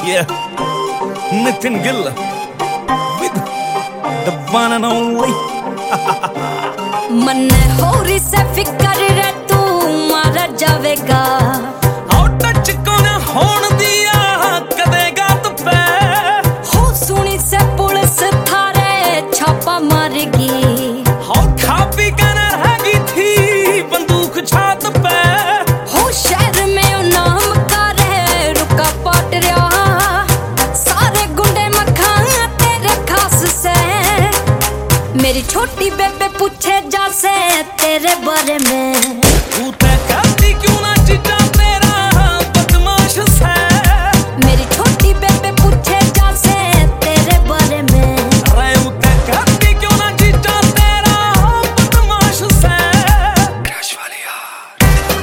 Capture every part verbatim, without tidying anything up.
Yeah, Nitin Gill with the one and only. मन होरी से फिकर रे तू मारा जावेगा आओ टच को ना होन दिया कदेगा तो पे हो सुनी से पुलिस थारे छापा मारेगी हो खा पी के ना रहेगी थी बंदूक छात पे हो शहर में ओ नाम का रे रुका पाट रहा सारे गुंडे मखा तेरे खास से मेरी छोटी बेबे पूछे जा से तेरे बारे में तू ते करती क्यों ना चिट्टा तेरा बदमाश से मेरी छोटी बेबे पूछे जा से तेरे बारे में रे उते करती क्यों ना चिट्टा तेरा बदमाश से क्रश वाली यार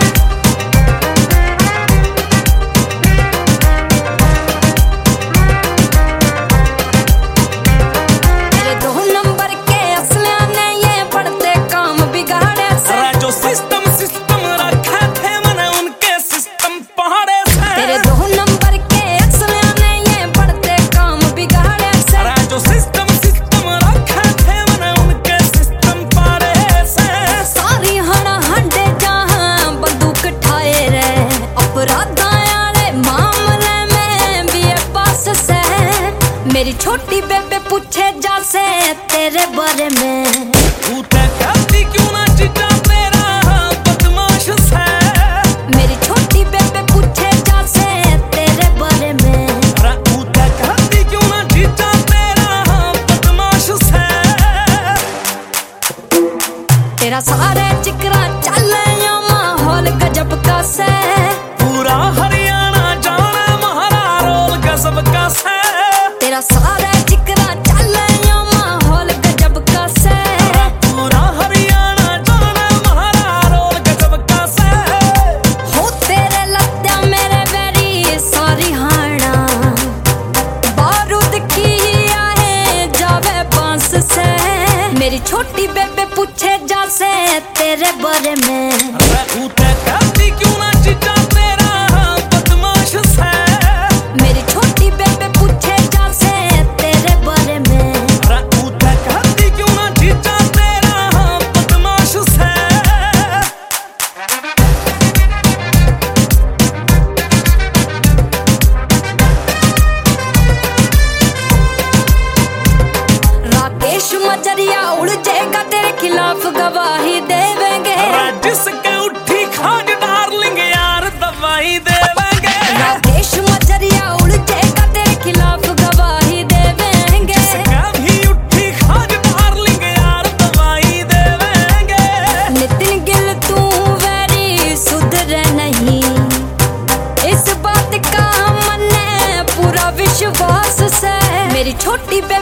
तेरे दो नंबर के असलिया ने ये बढ़ते काम बिगाड़े से जो सिस्टम सिस्टम रखा थे मैंने उनके सिस्टम पहाड़े से तेरे दो नंबर के असलिया ने ये बढ़ते काम बिगाड़े से अरे जो सिस्टम सिस्टम रखा थे मैंने उनके सिस्टम पहाड़े से सारी हड़ा हंडे जहां बंदूक ठाए रे अपराधा वाले मामले में भी ये पास से मेरी छोटी बेबे पूछे जा से तेरे बारे में तू ते करती क्यों ना चिट्टा तेरा बदमाश से मेरी छोटी बेबे पूछे जा से तेरे बारे में अरे तू ते करती क्यों ना चिट्टा तेरा बदमाश से तेरा सारे चिकरा चले यो माहौल गजब का से पूरा हरियाणा जाने महारा रोल गजब का से तेरा सारे चिकरा चले यो माहौल गजब का से पूरा हरियाणा जाने महारा रोल गजब का से हो तेरे लत्या मेरे वेरी सारी हाना बारूद की आहे जावे बांस से मेरी छोटी बेबे पूछे जा से तेरे बारे में अरे तू ते करती क्यों ना चिट्टा तेरा बदमाश से मेरी छोटी बेबे पूछे जा से तेरे बारे में अरे तू ते करती क्यों ना चिट्टा तेरा बदमाश से राकेश मजरिया उलझेगा तेरे खिलाफ गवाही देवेंगे जिसके उठी खाज डार्लिंग यार दवाई देवेंगे राकेश मजरिया उलझेगा तेरे खिलाफ गवाही देवेंगे जिसका भी उठी खाज डार्लिंग यार दवाई देवेंगे नितिन गिल तू वेरी सुधरे नहीं इस बात का मन्ने पूरा विश्वास से मेरी छोटी